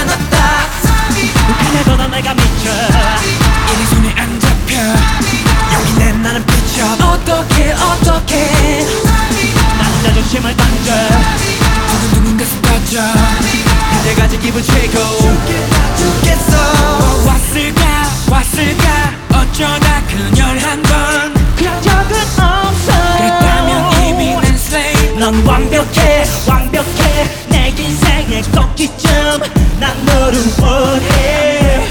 놨다. 그래도 넌 내가 미쳐. 이리 손에 안 잡혀. 여기 내 나는 비춰. 어떡해 난 자존심을 던져. 두근두근 가슴 터져. 그대가 제 기분 최고. 죽겠어. 왔을까 어쩌다 그녀를 한번 그런 적은 없어. 그랬다면 이미 난 slave. 넌 완벽해 내 인생의 꼭지점. 난 너를 원해.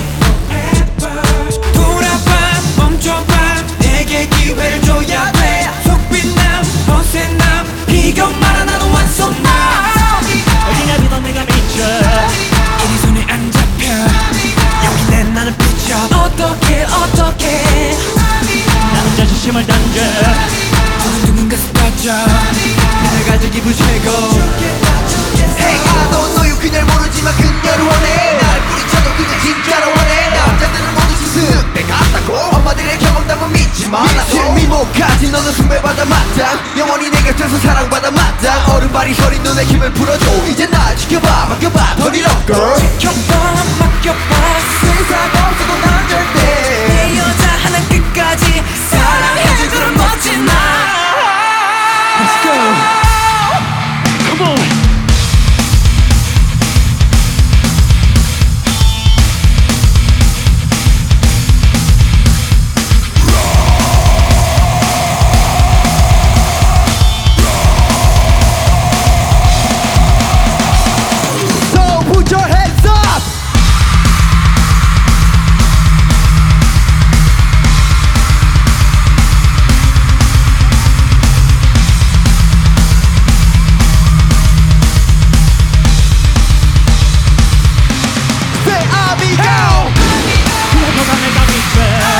돌아봐 멈춰봐 내게 기회를 줘야 돼. 속빛남 허세남 비교 말아 나도 완성남. 어디냐 믿어 내가 미쳐. 이리 손에 안 잡혀. 여기 내 나는 비춰. 어떡해 나는 자존심을 던져. 두근두근 가슴 터져. 그대가 제 기분 최고. Hey I don't know you 그녀를 모르지만 그녀를 원해. 나를 뿌리쳐도 그녀 진짜로 원해. 남자들은 모두 스승 같다고 엄마들의 경험담은 믿지 말라고. 미모까지 너는 숭배받아 마땅. 영원히 내 곁에서 사랑받아 마땅. 어른발이 서린 눈에 힘을 풀어줘. 이제 날 지켜봐 맡겨봐 Turn it up girl. 맡겨봐 세상 없어도 난 절대 내 여자 하나 끝까지 사랑해줄 그런 멋진 나. Let's go. Come on. So put your hands up. Say amigo. 그래도 넌 내가 미쳐.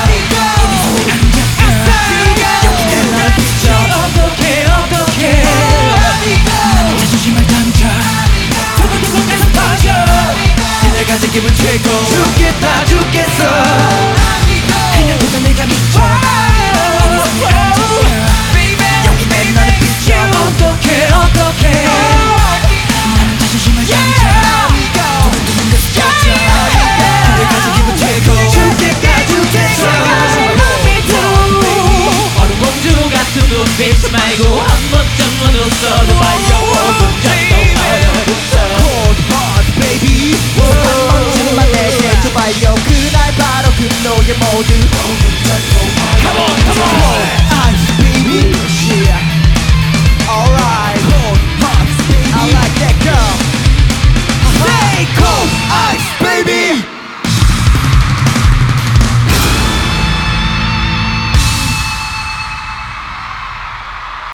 여기 내 나를 비춰. 어떡해 나는 자존심을 던져. 두근두근 가슴 터져. 그대가 제 기분 최고. 죽겠어. 그냥 보다 내가 미쳐. 여기 내 나를 비춰. 어떡해 나는 자존심을 던져. 두근두근 가슴 터져. 그대가 제 기분 최고. 죽겠어. 어른 공주 같은 눈빛 말고 한 번쯤 눈웃어도 봐요. 문장도 봐요. Cold heart baby. 한 번쯤만 내게 줘봐요. 그날 바로 그 너의 모든 Come on, come on. Ice baby.